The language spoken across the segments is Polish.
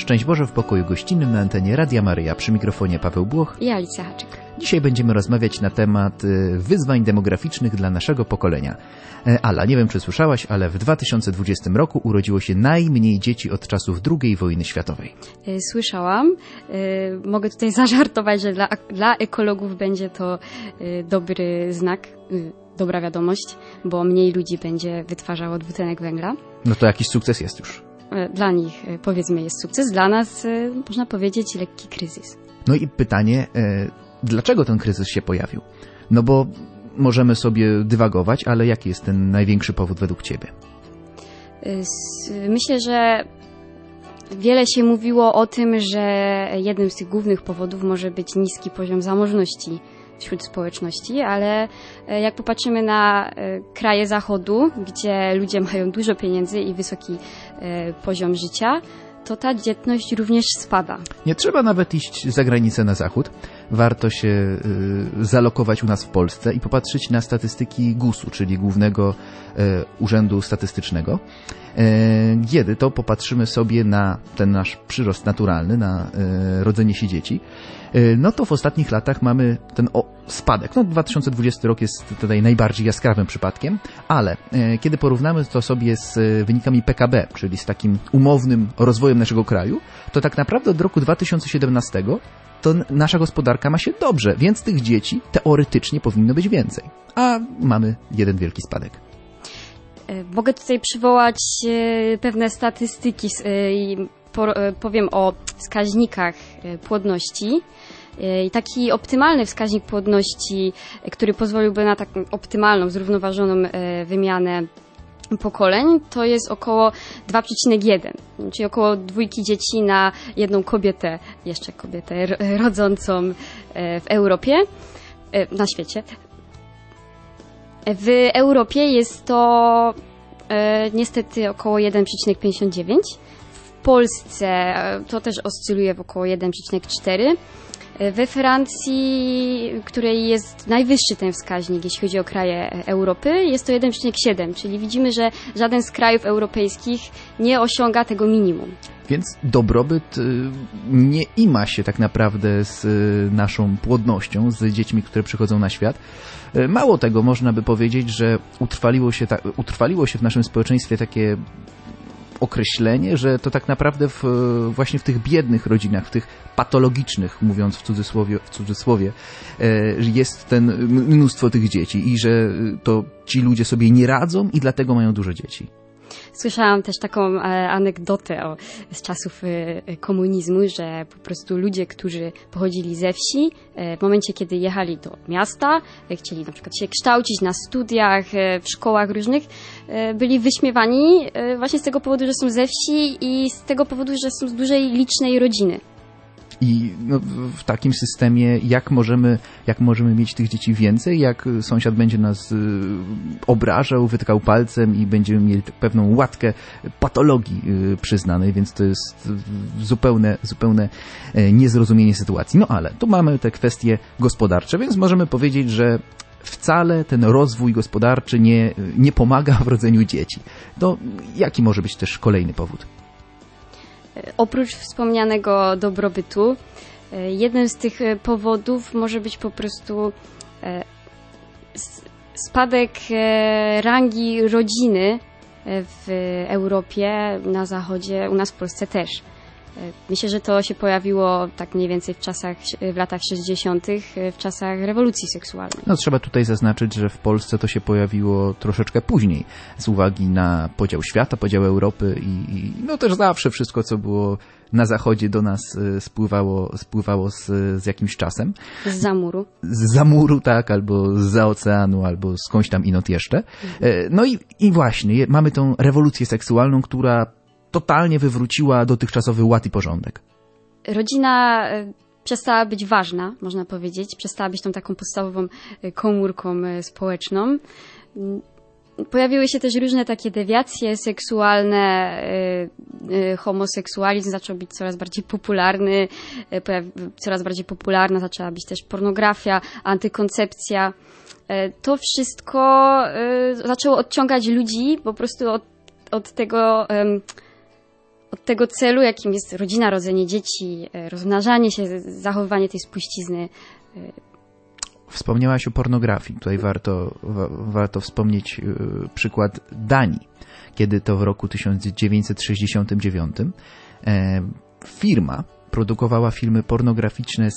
Szczęść Boże w pokoju gościnnym na antenie Radia Maryja. Przy mikrofonie Paweł Błoch i Alicja Haczyk. Dzisiaj będziemy rozmawiać na temat wyzwań demograficznych dla naszego pokolenia. Ala, nie wiem czy słyszałaś, ale w 2020 roku urodziło się najmniej dzieci od czasów II wojny światowej. Słyszałam. Mogę tutaj zażartować, że dla ekologów będzie to dobry znak, dobra wiadomość, bo mniej ludzi będzie wytwarzało dwutlenek węgla. No to jakiś sukces jest już. Dla nich, powiedzmy, jest sukces. Dla nas, można powiedzieć, lekki kryzys. No i pytanie, dlaczego ten kryzys się pojawił? No bo możemy sobie dywagować, ale jaki jest ten największy powód według Ciebie? Myślę, że wiele się mówiło o tym, że jednym z tych głównych powodów może być niski poziom zamożności wśród społeczności, ale jak popatrzymy na kraje Zachodu, gdzie ludzie mają dużo pieniędzy i wysoki poziom życia, to ta dzietność również spada. Nie trzeba nawet iść za granicę na zachód. Warto się zalokować u nas w Polsce i popatrzeć na statystyki GUS-u, czyli Głównego Urzędu Statystycznego. Kiedy to popatrzymy sobie na ten nasz przyrost naturalny, na rodzenie się dzieci, no to w ostatnich latach mamy ten spadek. No 2020 rok jest tutaj najbardziej jaskrawym przypadkiem, ale kiedy porównamy to sobie z wynikami PKB, czyli z takim umownym rozwojem naszego kraju, to tak naprawdę od roku 2017 to nasza gospodarka ma się dobrze, więc tych dzieci teoretycznie powinno być więcej. A mamy jeden wielki spadek. Mogę tutaj przywołać pewne statystyki i powiem o wskaźnikach płodności. I taki optymalny wskaźnik płodności, który pozwoliłby na taką optymalną, zrównoważoną wymianę pokoleń, to jest około 2,1, czyli około 2 dzieci na jedną kobietę, jeszcze kobietę rodzącą w Europie, na świecie. W Europie jest to niestety około 1,59. W Polsce to też oscyluje w około 1,4. We Francji, której jest najwyższy ten wskaźnik, jeśli chodzi o kraje Europy, jest to 1,7, czyli widzimy, że żaden z krajów europejskich nie osiąga tego minimum. Więc dobrobyt nie ima się tak naprawdę z naszą płodnością, z dziećmi, które przychodzą na świat. Mało tego, można by powiedzieć, że utrwaliło się w naszym społeczeństwie takie określenie, że to tak naprawdę właśnie w tych biednych rodzinach, w tych patologicznych, mówiąc w cudzysłowie, jest mnóstwo tych dzieci i że to ci ludzie sobie nie radzą i dlatego mają dużo dzieci. Słyszałam też taką anegdotę z czasów komunizmu, że po prostu ludzie, którzy pochodzili ze wsi, w momencie, kiedy jechali do miasta, chcieli na przykład się kształcić na studiach, w szkołach różnych, byli wyśmiewani właśnie z tego powodu, że są ze wsi i z tego powodu, że są z dużej, licznej rodziny. I no, w takim systemie jak możemy mieć tych dzieci więcej, jak sąsiad będzie nas obrażał, wytykał palcem i będziemy mieli pewną łatkę patologii przyznanej, więc to jest zupełne niezrozumienie sytuacji. No ale tu mamy te kwestie gospodarcze, więc możemy powiedzieć, że wcale ten rozwój gospodarczy nie pomaga w rodzeniu dzieci. To jaki może być też kolejny powód? Oprócz wspomnianego dobrobytu, jednym z tych powodów może być po prostu spadek rangi rodziny w Europie, na Zachodzie, u nas w Polsce też. Myślę, że to się pojawiło tak mniej więcej w latach 60., w czasach rewolucji seksualnej. No trzeba tutaj zaznaczyć, że w Polsce to się pojawiło troszeczkę później, z uwagi na podział świata, podział Europy i no też zawsze wszystko, co było na Zachodzie do nas spływało z jakimś czasem. Z zamuru. Z zamuru, tak, albo zza oceanu, albo skądś tam inąd jeszcze. No i właśnie, mamy tą rewolucję seksualną, która totalnie wywróciła dotychczasowy ład i porządek. Rodzina przestała być ważna, można powiedzieć. Przestała być tą taką podstawową komórką społeczną. Pojawiły się też różne takie dewiacje seksualne. Homoseksualizm zaczął być coraz bardziej popularny. Coraz bardziej popularna zaczęła być też pornografia, antykoncepcja. To wszystko zaczęło odciągać ludzi po prostu od od tego celu, jakim jest rodzina, rodzenie dzieci, rozmnażanie się, zachowywanie tej spuścizny. Wspomniałaś o pornografii. Tutaj warto wspomnieć przykład Danii, kiedy to w roku 1969 firma produkowała filmy pornograficzne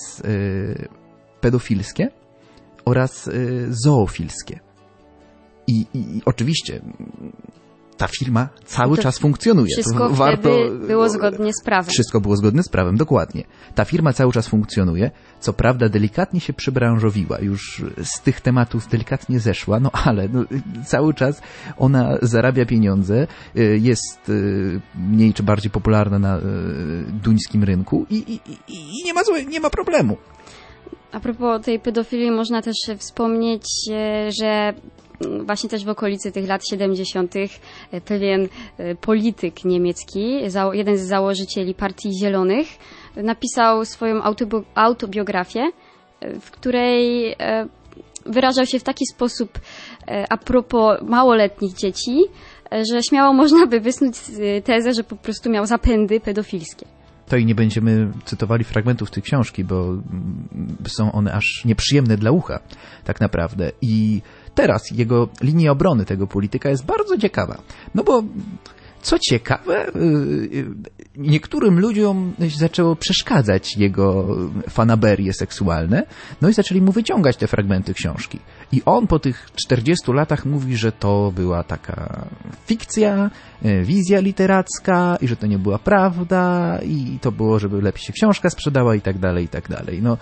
pedofilskie oraz zoofilskie. I oczywiście ta firma cały czas funkcjonuje. Wszystko wtedy było zgodnie z prawem. Wszystko było zgodne z prawem, dokładnie. Ta firma cały czas funkcjonuje, co prawda delikatnie się przebranżowiła, już z tych tematów delikatnie zeszła, no ale cały czas ona zarabia pieniądze, jest mniej czy bardziej popularna na duńskim rynku i nie ma problemu. A propos tej pedofilii można też wspomnieć, że właśnie też w okolicy tych lat 70. pewien polityk niemiecki, jeden z założycieli Partii Zielonych, napisał swoją autobiografię, w której wyrażał się w taki sposób a propos małoletnich dzieci, że śmiało można by wysnuć tezę, że po prostu miał zapędy pedofilskie. To i nie będziemy cytowali fragmentów tej książki, bo są one aż nieprzyjemne dla ucha, tak naprawdę. I teraz jego linia obrony tego polityka jest bardzo ciekawa. No bo co ciekawe, niektórym ludziom zaczęło przeszkadzać jego fanaberie seksualne, no i zaczęli mu wyciągać te fragmenty książki. I on po tych 40 latach mówi, że to była taka fikcja, wizja literacka i że to nie była prawda i to było, żeby lepiej się książka sprzedała i tak dalej, i tak dalej. No,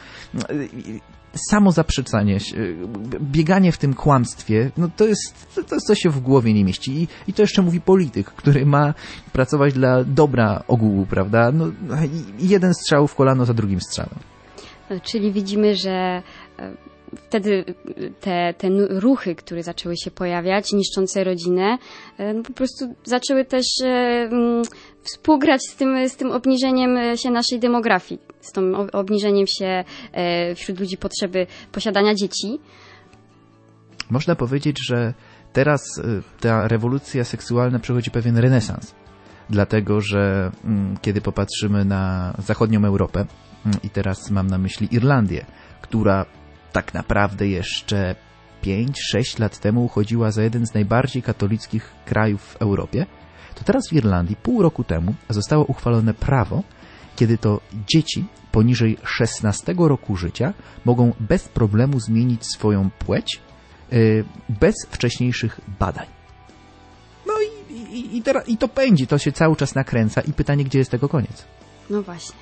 samo zaprzeczanie się, bieganie w tym kłamstwie, no to jest co się w głowie nie mieści. I to jeszcze mówi polityk, który ma pracować dla dobra ogółu, prawda? No, jeden strzał w kolano za drugim strzałem. Czyli widzimy, że wtedy te ruchy, które zaczęły się pojawiać, niszczące rodzinę, po prostu zaczęły też współgrać z tym obniżeniem się naszej demografii, z tym obniżeniem się wśród ludzi potrzeby posiadania dzieci. Można powiedzieć, że teraz ta rewolucja seksualna przechodzi pewien renesans, dlatego że kiedy popatrzymy na zachodnią Europę, i teraz mam na myśli Irlandię, która tak naprawdę jeszcze 5-6 lat temu uchodziła za jeden z najbardziej katolickich krajów w Europie, to teraz w Irlandii pół roku temu zostało uchwalone prawo, kiedy to dzieci poniżej 16 roku życia mogą bez problemu zmienić swoją płeć bez wcześniejszych badań. No i to pędzi, to się cały czas nakręca i pytanie, gdzie jest tego koniec? No właśnie.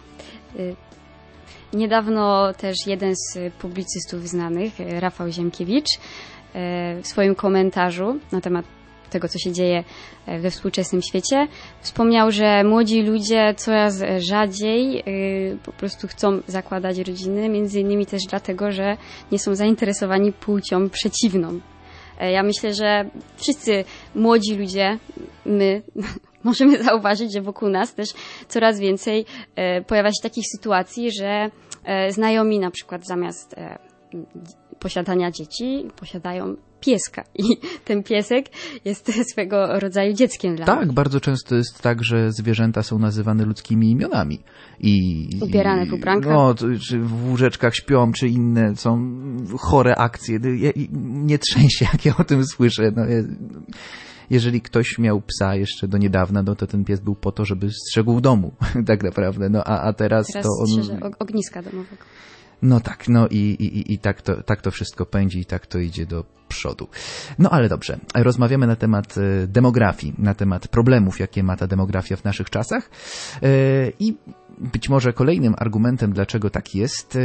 Niedawno też jeden z publicystów znanych, Rafał Ziemkiewicz, w swoim komentarzu na temat tego, co się dzieje we współczesnym świecie, wspomniał, że młodzi ludzie coraz rzadziej po prostu chcą zakładać rodziny, między innymi też dlatego, że nie są zainteresowani płcią przeciwną. Ja myślę, że wszyscy młodzi ludzie, my możemy zauważyć, że wokół nas też coraz więcej pojawia się takich sytuacji, że znajomi na przykład zamiast posiadania dzieci posiadają pieska i ten piesek jest swego rodzaju dzieckiem dla nich. Tak, bardzo często jest tak, że zwierzęta są nazywane ludzkimi imionami. Ubierane w ubranka. No, czy w łóżeczkach śpią, czy inne są chore akcje. Nie trzęsie, jak ja o tym słyszę. No, jeżeli ktoś miał psa jeszcze do niedawna, no to ten pies był po to, żeby strzegł domu, tak naprawdę. No, a teraz to on strzeże ogniska domowego. No tak, no i tak to wszystko pędzi i tak to idzie do przodu. No ale dobrze, rozmawiamy na temat demografii, na temat problemów, jakie ma ta demografia w naszych czasach i być może kolejnym argumentem, dlaczego tak jest,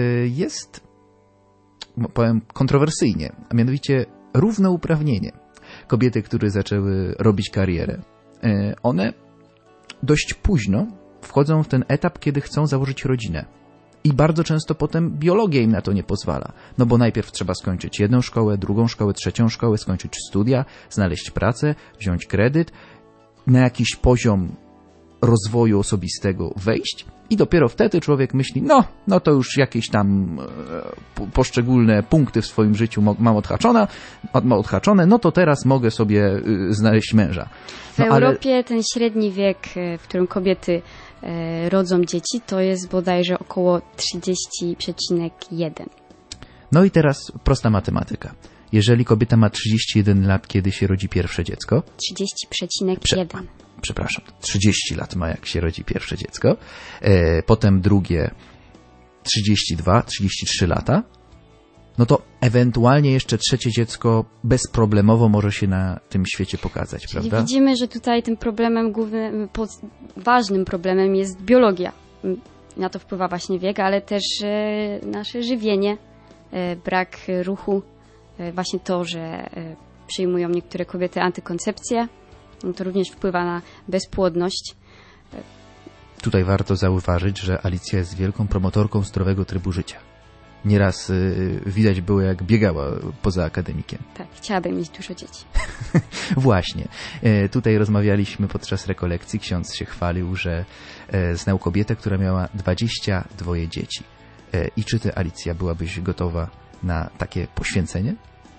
powiem kontrowersyjnie, a mianowicie równouprawnienie. Kobiety, które zaczęły robić karierę, one dość późno wchodzą w ten etap, kiedy chcą założyć rodzinę. I bardzo często potem biologia im na to nie pozwala. No bo najpierw trzeba skończyć jedną szkołę, drugą szkołę, trzecią szkołę, skończyć studia, znaleźć pracę, wziąć kredyt. Na jakiś poziom rozwoju osobistego wejść i dopiero wtedy człowiek myśli, no to już jakieś tam poszczególne punkty w swoim życiu mam odhaczone, no to teraz mogę sobie znaleźć męża. W Europie ten średni wiek, w którym kobiety rodzą dzieci, to jest bodajże około 30,1. No i teraz prosta matematyka. Jeżeli kobieta ma 31 lat, kiedy się rodzi pierwsze dziecko... 30,1. Przepraszam, 30 lat ma, jak się rodzi pierwsze dziecko. Potem drugie 32, 33 lata. No to ewentualnie jeszcze trzecie dziecko bezproblemowo może się na tym świecie pokazać, Czyli prawda? Widzimy, że tutaj tym problemem głównym, ważnym problemem jest biologia. Na to wpływa właśnie wiek, ale też nasze żywienie, brak ruchu, właśnie to, że przyjmują niektóre kobiety antykoncepcję, to również wpływa na bezpłodność. Tutaj warto zauważyć, że Alicja jest wielką promotorką zdrowego trybu życia. Nieraz widać było, jak biegała poza akademikiem. Tak, chciałabym mieć dużo dzieci. Właśnie. Tutaj rozmawialiśmy podczas rekolekcji. Ksiądz się chwalił, że znał kobietę, która miała 22 dzieci. I czy ty, Alicja, byłabyś gotowa na takie poświęcenie?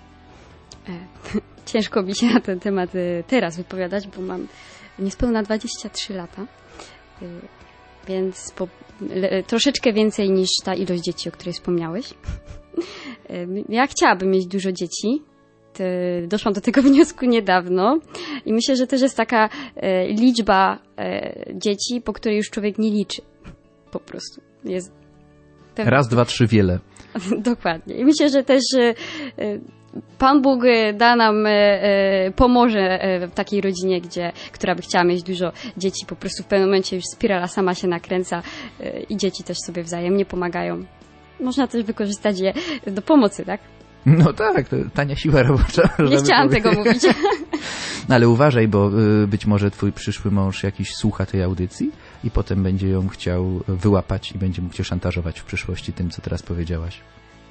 Ciężko mi się na ten temat teraz wypowiadać, bo mam niespełna 23 lata, więc troszeczkę więcej niż ta ilość dzieci, o której wspomniałeś. Ja chciałabym mieć dużo dzieci. Doszłam do tego wniosku niedawno i myślę, że też jest taka liczba dzieci, po której już człowiek nie liczy. Po prostu. Jest Raz, dwa, trzy, wiele. Dokładnie. I myślę, że też Pan Bóg da nam, pomoże w takiej rodzinie, która by chciała mieć dużo dzieci. Po prostu w pewnym momencie już spirala sama się nakręca i dzieci też sobie wzajemnie pomagają. Można też wykorzystać je do pomocy, tak? No tak, to tania siła robocza. Nie chciałam tego mówić. No ale uważaj, bo być może twój przyszły mąż jakiś słucha tej audycji i potem będzie ją chciał wyłapać i będzie mógł cię szantażować w przyszłości tym, co teraz powiedziałaś.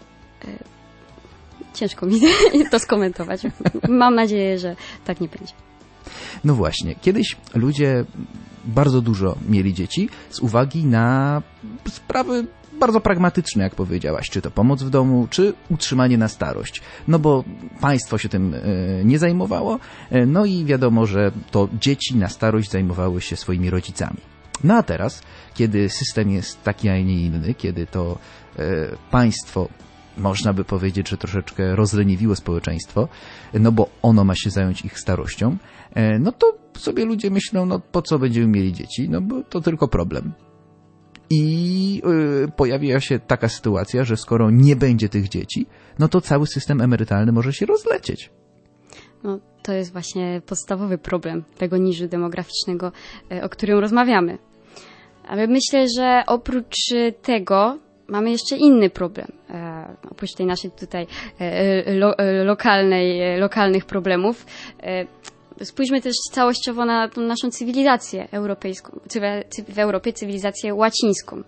Ciężko mi to skomentować. Mam nadzieję, że tak nie będzie. No właśnie, kiedyś ludzie bardzo dużo mieli dzieci z uwagi na sprawy bardzo pragmatyczne, jak powiedziałaś, czy to pomoc w domu, czy utrzymanie na starość. No bo państwo się tym nie zajmowało, no i wiadomo, że to dzieci na starość zajmowały się swoimi rodzicami. No a teraz, kiedy system jest taki, a nie inny, kiedy to państwo, można by powiedzieć, że troszeczkę rozleniwiło społeczeństwo, no bo ono ma się zająć ich starością, no to sobie ludzie myślą, no po co będziemy mieli dzieci, no bo to tylko problem. I pojawia się taka sytuacja, że skoro nie będzie tych dzieci, no to cały system emerytalny może się rozlecieć. No, to jest właśnie podstawowy problem tego niżu demograficznego, o którym rozmawiamy. Ale myślę, że oprócz tego mamy jeszcze inny problem. Oprócz tej naszej tutaj lokalnych problemów. Spójrzmy też całościowo na tą naszą cywilizację europejską, w Europie cywilizację łacińską.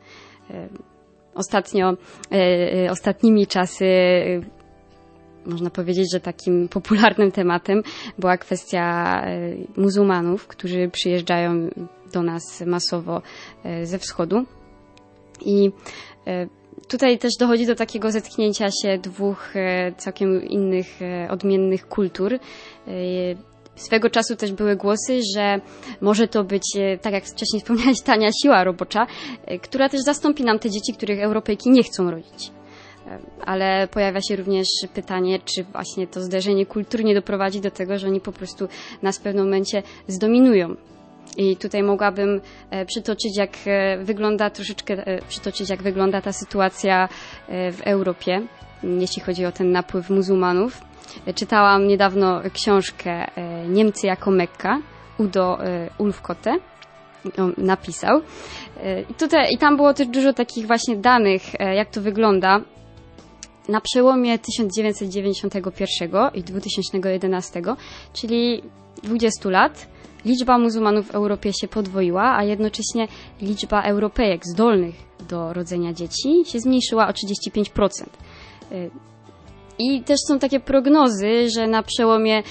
Ostatnimi czasy można powiedzieć, że takim popularnym tematem była kwestia muzułmanów, którzy przyjeżdżają do nas masowo ze wschodu. I tutaj też dochodzi do takiego zetknięcia się dwóch całkiem innych, odmiennych kultur. Swego czasu też były głosy, że może to być, tak jak wcześniej wspomniałeś, tania siła robocza, która też zastąpi nam te dzieci, których Europejki nie chcą rodzić. Ale pojawia się również pytanie, czy właśnie to zderzenie kultur nie doprowadzi do tego, że oni po prostu nas w pewnym momencie zdominują. I tutaj mogłabym przytoczyć, jak wygląda ta sytuacja w Europie, jeśli chodzi o ten napływ muzułmanów. Czytałam niedawno książkę Niemcy jako Mekka, Udo Ulfkotte on napisał. I tam było też dużo takich właśnie danych, jak to wygląda. Na przełomie 1991 i 2011, czyli 20 lat, liczba muzułmanów w Europie się podwoiła, a jednocześnie liczba Europejek zdolnych do rodzenia dzieci się zmniejszyła o 35%. I też są takie prognozy, że na przełomie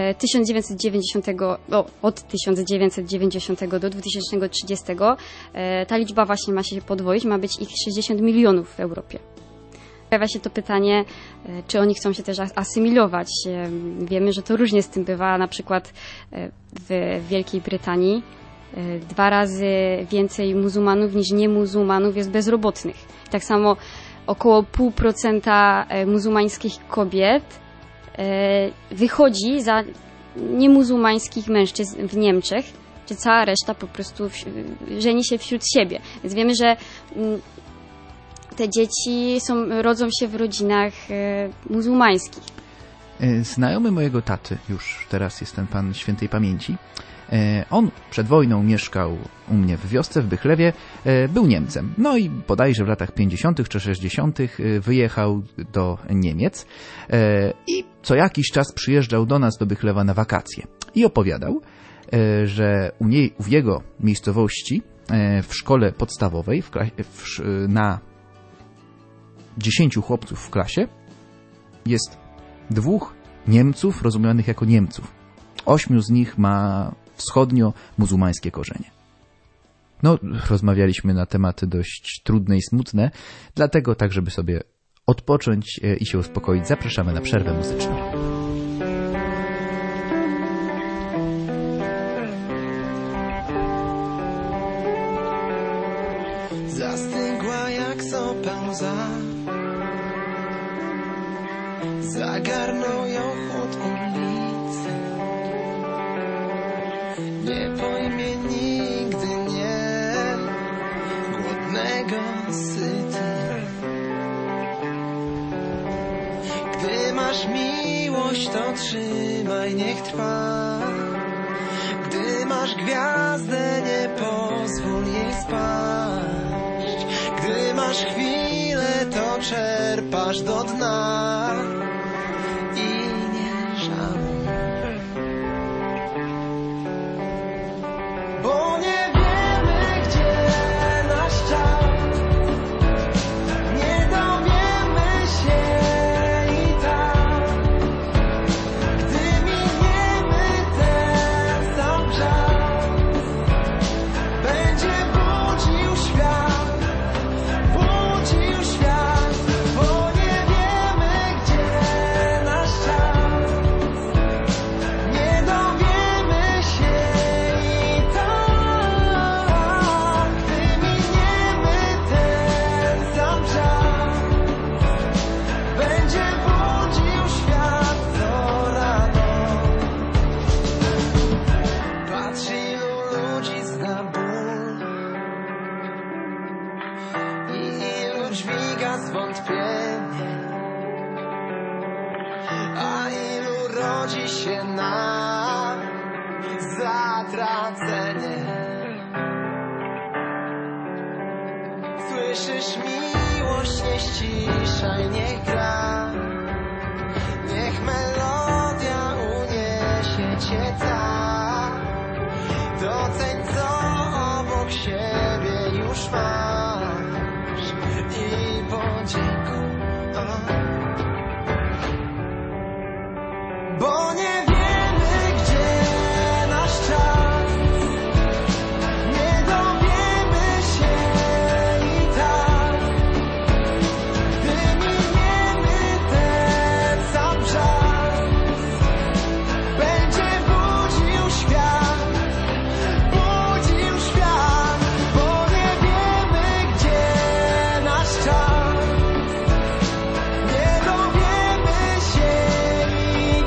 od 1990 do 2030 ta liczba właśnie ma się podwoić, ma być ich 60 milionów w Europie. Pojawia się to pytanie, czy oni chcą się też asymilować. Wiemy, że to różnie z tym bywa, na przykład w Wielkiej Brytanii 2 razy więcej muzułmanów niż niemuzułmanów jest bezrobotnych. Tak samo około 0,5% muzułmańskich kobiet wychodzi za niemuzułmańskich mężczyzn w Niemczech, czy cała reszta po prostu żeni się wśród siebie. Więc wiemy, że te dzieci rodzą się w rodzinach muzułmańskich. Znajomy mojego taty, już teraz jest ten pan świętej pamięci, on przed wojną mieszkał u mnie w wiosce, w Bychlewie, był Niemcem. No i bodajże w latach 50. czy 60. wyjechał do Niemiec i co jakiś czas przyjeżdżał do nas do Bychlewa na wakacje. I opowiadał, że w jego miejscowości w szkole podstawowej na 10 chłopców w klasie jest 2 Niemców rozumianych jako Niemców. 8 z nich ma wschodnio-muzułmańskie korzenie. No, rozmawialiśmy na tematy dość trudne i smutne, dlatego tak, żeby sobie odpocząć i się uspokoić, zapraszamy na przerwę muzyczną. Zastygła jak sopę łza, zagarnął ją chłód ulicy. Nie pojmie nigdy nie głodnego syty. Gdy masz miłość, to trzymaj, niech trwa. Gdy masz gwiazdę, nie pozwól jej spaść. Gdy masz chwilę, to czerpasz do dna i nie żałuj. Bo nie wiemy, gdzie nasz czas, nie dowiemy się i tak. Gdy miniemy ten sam czas, będzie budził świat, bo nie wiemy, gdzie nasz czas, nie dowiemy się i tak. Gdy miniemy ten sam czas, będzie budził świat co rano. Patrz, ilu ludzi zna ból i ilu dźwiga zwątpienie, a ilu rodzi się na zatracenie. Słyszysz, miłość, nie ściszaj, niech gra, niech melodia uniesie cię tak. Doceń, co obok siebie już masz i podziękuj. Bo nie wiemy, gdzie nasz czas, nie dowiemy się i tak. Gdy miniemy ten sam czas, będzie budził świat, bo nie wiemy, gdzie nasz czas, nie dowiemy się i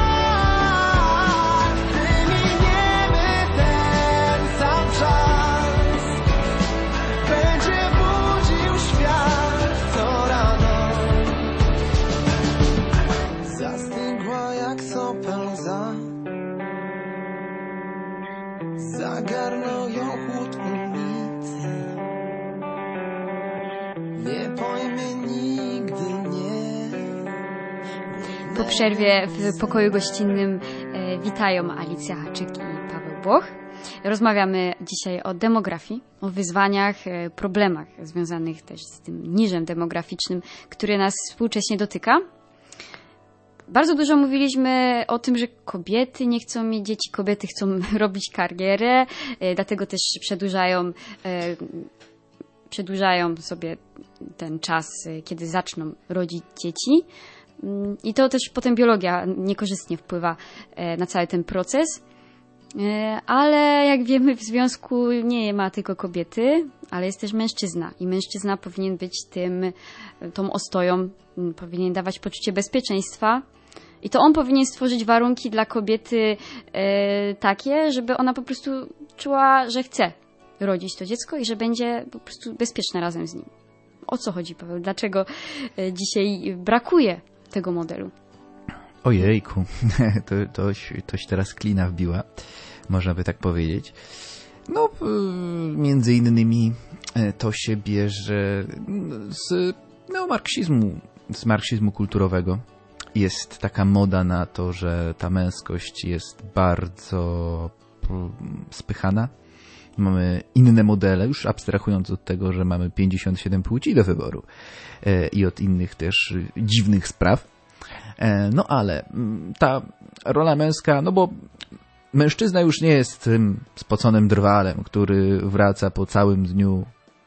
tak. Gdy miniemy ten sam czas, będzie budził świat co rano. Zastygła jak sopę łza, zagarnął ją chłód ulicy. Nie pojmie nigdy nie. Po przerwie w pokoju gościnnym witają Alicja Haczyk i Paweł Błoch. Rozmawiamy dzisiaj o demografii, o wyzwaniach, problemach związanych też z tym niżem demograficznym, który nas współcześnie dotyka. Bardzo dużo mówiliśmy o tym, że kobiety nie chcą mieć dzieci, kobiety chcą robić karierę, dlatego też przedłużają sobie ten czas, kiedy zaczną rodzić dzieci. I to też potem biologia niekorzystnie wpływa na cały ten proces. Ale jak wiemy, w związku nie ma tylko kobiety, ale jest też mężczyzna. I mężczyzna powinien być tą ostoją, powinien dawać poczucie bezpieczeństwa. I to on powinien stworzyć warunki dla kobiety takie, żeby ona po prostu czuła, że chce rodzić to dziecko i że będzie po prostu bezpieczna razem z nim. O co chodzi, Paweł? Dlaczego dzisiaj brakuje tego modelu? Ojejku, toś teraz klina wbiła, można by tak powiedzieć. No, między innymi to się bierze z marksizmu kulturowego. Jest taka moda na to, że ta męskość jest bardzo spychana. Mamy inne modele, już abstrahując od tego, że mamy 57 płci do wyboru i od innych też dziwnych spraw. No ale ta rola męska, no bo mężczyzna już nie jest tym spoconym drwalem, który wraca po całym dniu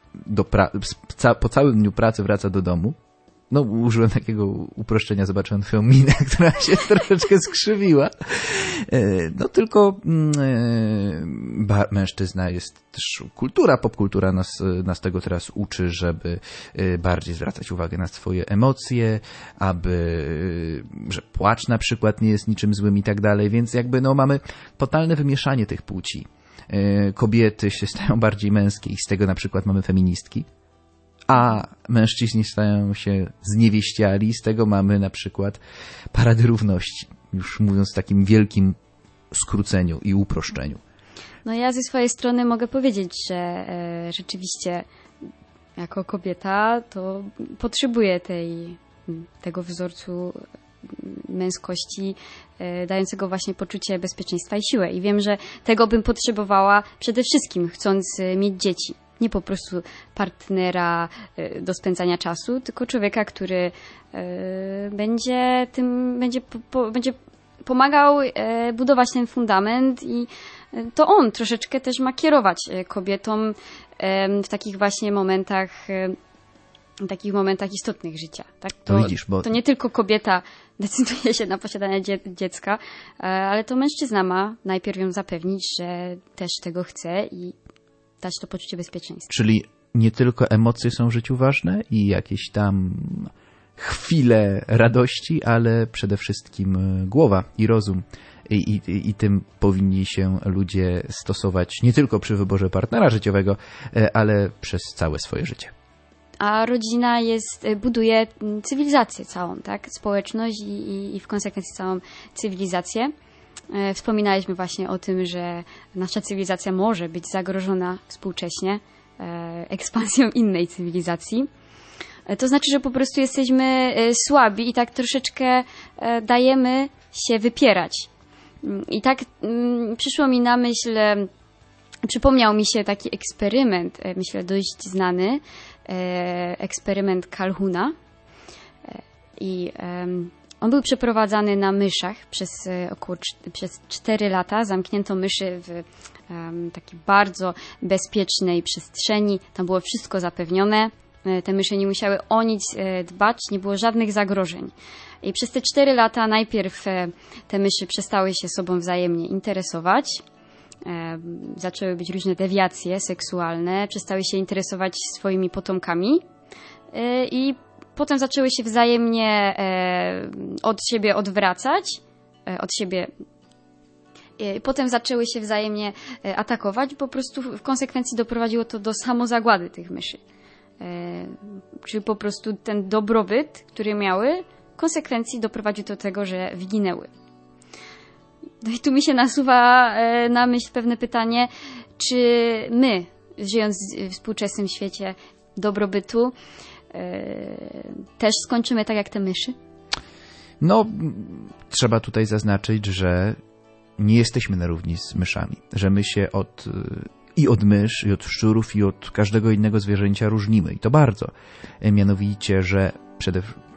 pracy wraca do domu. No, użyłem takiego uproszczenia, zobaczyłem twoją minę, która się troszeczkę skrzywiła. No, tylko mężczyzna jest też popkultura nas tego teraz uczy, żeby bardziej zwracać uwagę na swoje emocje, że płacz na przykład nie jest niczym złym i tak dalej, więc jakby mamy totalne wymieszanie tych płci. Kobiety się stają bardziej męskie i z tego na przykład mamy feministki. A mężczyźni stają się zniewieściali, z tego mamy na przykład Parady Równości, już mówiąc w takim wielkim skróceniu i uproszczeniu. No ja ze swojej strony mogę powiedzieć, że rzeczywiście jako kobieta to potrzebuję tego wzorcu męskości dającego właśnie poczucie bezpieczeństwa i siłę. I wiem, że tego bym potrzebowała przede wszystkim, chcąc mieć dzieci. Nie po prostu partnera do spędzania czasu, tylko człowieka, który będzie pomagał budować ten fundament i to on troszeczkę też ma kierować kobietą w takich właśnie momentach istotnych życia. Tak? To nie tylko kobieta decyduje się na posiadanie dziecka, ale to mężczyzna ma najpierw ją zapewnić, że też tego chce i dać to poczucie bezpieczeństwa. Czyli nie tylko emocje są w życiu ważne i jakieś tam chwile radości, ale przede wszystkim głowa i rozum. I tym powinni się ludzie stosować nie tylko przy wyborze partnera życiowego, ale przez całe swoje życie. A rodzina buduje cywilizację całą, tak? Społeczność i w konsekwencji całą cywilizację. Wspominaliśmy właśnie o tym, że nasza cywilizacja może być zagrożona współcześnie ekspansją innej cywilizacji. To znaczy, że po prostu jesteśmy słabi i tak troszeczkę dajemy się wypierać. I tak przypomniał mi się taki eksperyment, myślę dość znany, eksperyment Calhouna. On był przeprowadzany na myszach przez 4 lata. Zamknięto myszy w takiej bardzo bezpiecznej przestrzeni. Tam było wszystko zapewnione. Te myszy nie musiały o nic dbać, nie było żadnych zagrożeń. I przez te 4 lata najpierw te myszy przestały się sobą wzajemnie interesować. Zaczęły być różne dewiacje seksualne. Przestały się interesować swoimi potomkami. I potem zaczęły się wzajemnie od siebie odwracać, potem zaczęły się wzajemnie atakować, po prostu w konsekwencji doprowadziło to do samozagłady tych myszy. Czyli po prostu ten dobrobyt, który miały, w konsekwencji doprowadził do tego, że wyginęły. No i tu mi się nasuwa na myśl pewne pytanie, czy my, żyjąc w współczesnym świecie dobrobytu, też skończymy tak jak te myszy? No, trzeba tutaj zaznaczyć, że nie jesteśmy na równi z myszami, że my się od mysz, i od szczurów, i od każdego innego zwierzęcia różnimy. I to bardzo. Mianowicie, że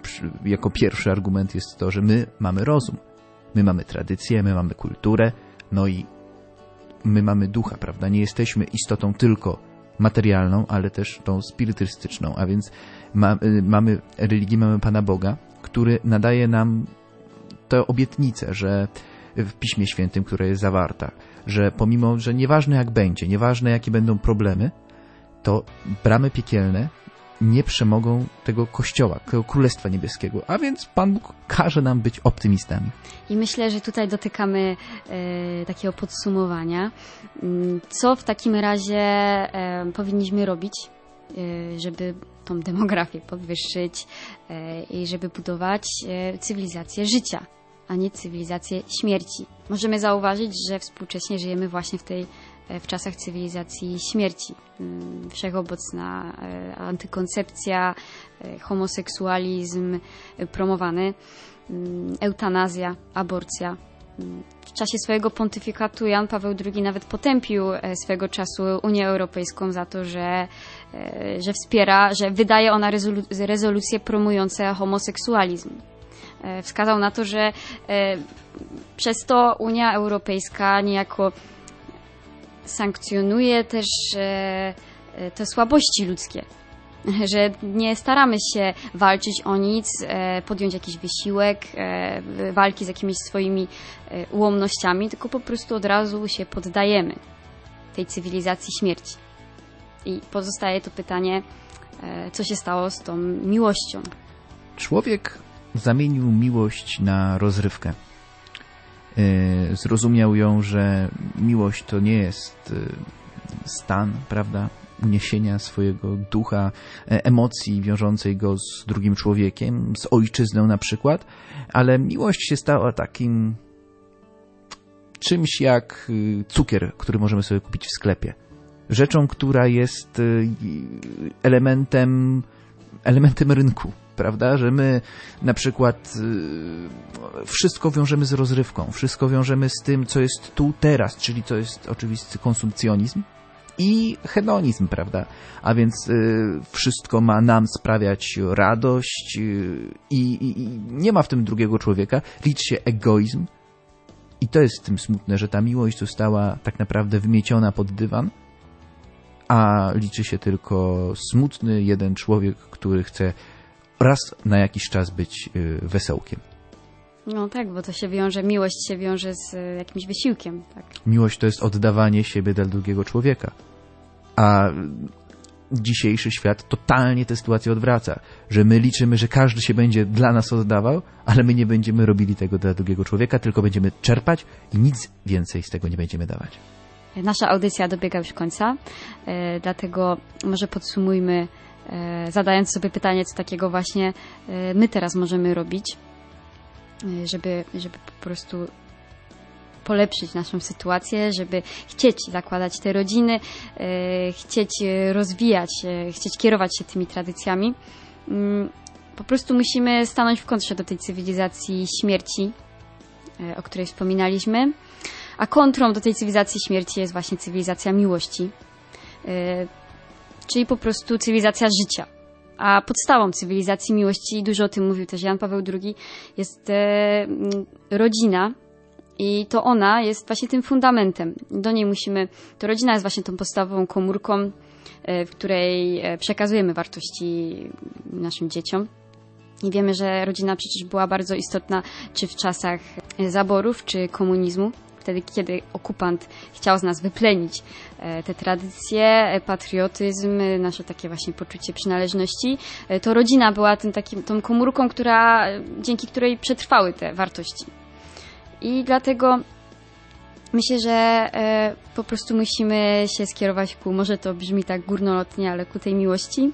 jako pierwszy argument jest to, że my mamy rozum, my mamy tradycję, my mamy kulturę, no i my mamy ducha, prawda? Nie jesteśmy istotą tylko materialną, ale też tą spirytystyczną, a więc mamy religię, mamy Pana Boga, który nadaje nam tę obietnicę, że w Piśmie Świętym, która jest zawarta, że pomimo, że nieważne jak będzie, nieważne jakie będą problemy, to bramy piekielne nie przemogą tego Kościoła, tego Królestwa Niebieskiego, a więc Pan Bóg każe nam być optymistami. I myślę, że tutaj dotykamy takiego podsumowania. Co w takim razie powinniśmy robić, żeby tą demografię podwyższyć i żeby budować cywilizację życia, a nie cywilizację śmierci. Możemy zauważyć, że współcześnie żyjemy właśnie w czasach cywilizacji śmierci. Wszechobecna antykoncepcja, homoseksualizm promowany, eutanazja, aborcja. W czasie swojego pontyfikatu Jan Paweł II nawet potępił swego czasu Unię Europejską za to, że wspiera, że wydaje ona rezolucje promujące homoseksualizm. Wskazał na to, że przez to Unia Europejska niejako sankcjonuje też te słabości ludzkie, że nie staramy się walczyć o nic, podjąć jakiś wysiłek, walki z jakimiś swoimi ułomnościami, tylko po prostu od razu się poddajemy tej cywilizacji śmierci. I pozostaje to pytanie, co się stało z tą miłością. Człowiek zamienił miłość na rozrywkę. Zrozumiał ją, że miłość to nie jest stan, prawda, uniesienia swojego ducha, emocji wiążącej go z drugim człowiekiem, z ojczyzną na przykład, ale miłość się stała takim czymś jak cukier, który możemy sobie kupić w sklepie. Rzeczą, która jest elementem rynku. Prawda, że my na przykład wszystko wiążemy z rozrywką, wszystko wiążemy z tym, co jest tu, teraz, czyli to jest oczywisty konsumpcjonizm i hedonizm, prawda, a więc wszystko ma nam sprawiać radość i nie ma w tym drugiego człowieka, liczy się egoizm i to jest w tym smutne, że ta miłość została tak naprawdę wymieciona pod dywan, a liczy się tylko smutny jeden człowiek, który chce raz na jakiś czas być wesołkiem. No tak, bo to się wiąże, miłość się wiąże z jakimś wysiłkiem. Tak. Miłość to jest oddawanie siebie dla drugiego człowieka. A dzisiejszy świat totalnie tę sytuację odwraca. Że my liczymy, że każdy się będzie dla nas oddawał, ale my nie będziemy robili tego dla drugiego człowieka, tylko będziemy czerpać i nic więcej z tego nie będziemy dawać. Nasza audycja dobiega już końca, dlatego może podsumujmy, zadając sobie pytanie, co takiego właśnie my teraz możemy robić, żeby po prostu polepszyć naszą sytuację, żeby chcieć zakładać te rodziny, chcieć rozwijać, chcieć kierować się tymi tradycjami. Po prostu musimy stanąć w kontrze do tej cywilizacji śmierci, o której wspominaliśmy, a kontrą do tej cywilizacji śmierci jest właśnie cywilizacja miłości, czyli po prostu cywilizacja życia. A podstawą cywilizacji miłości, dużo o tym mówił też Jan Paweł II, jest rodzina i to ona jest właśnie tym fundamentem. Do niej to rodzina jest właśnie tą podstawową komórką, w której przekazujemy wartości naszym dzieciom. I wiemy, że rodzina przecież była bardzo istotna czy w czasach zaborów, czy komunizmu. Wtedy, kiedy okupant chciał z nas wyplenić te tradycje, patriotyzm, nasze takie właśnie poczucie przynależności, to rodzina była tą komórką, dzięki której przetrwały te wartości. I dlatego myślę, że po prostu musimy się skierować może to brzmi tak górnolotnie, ale ku tej miłości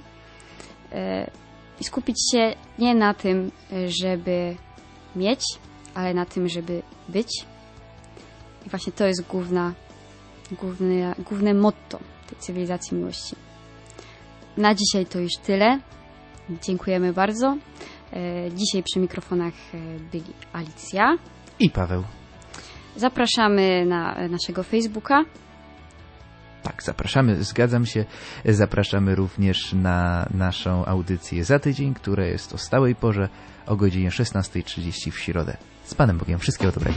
i skupić się nie na tym, żeby mieć, ale na tym, żeby być. I właśnie to jest główne motto tej cywilizacji miłości. Na dzisiaj to już tyle. Dziękujemy bardzo. Dzisiaj przy mikrofonach byli Alicja i Paweł. Zapraszamy na naszego Facebooka. Tak, zapraszamy, zgadzam się. Zapraszamy również na naszą audycję za tydzień, która jest o stałej porze o godzinie 16:30 w środę. Z Panem Bogiem. Wszystkiego dobrego.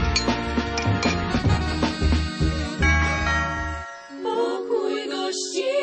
Pokój gości